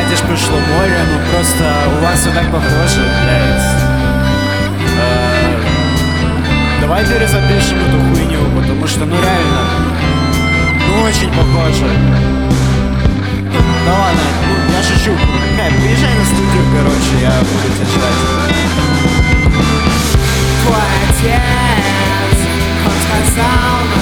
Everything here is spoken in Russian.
ж пришло море, ну просто у вас все так похоже, блядь. Давай перезапишем эту хуйню, потому что, ну реально, ну очень похоже. Да ладно, ну я шучу. Приезжай на студию, короче, я буду тебя ждать. Твой отец, он сказал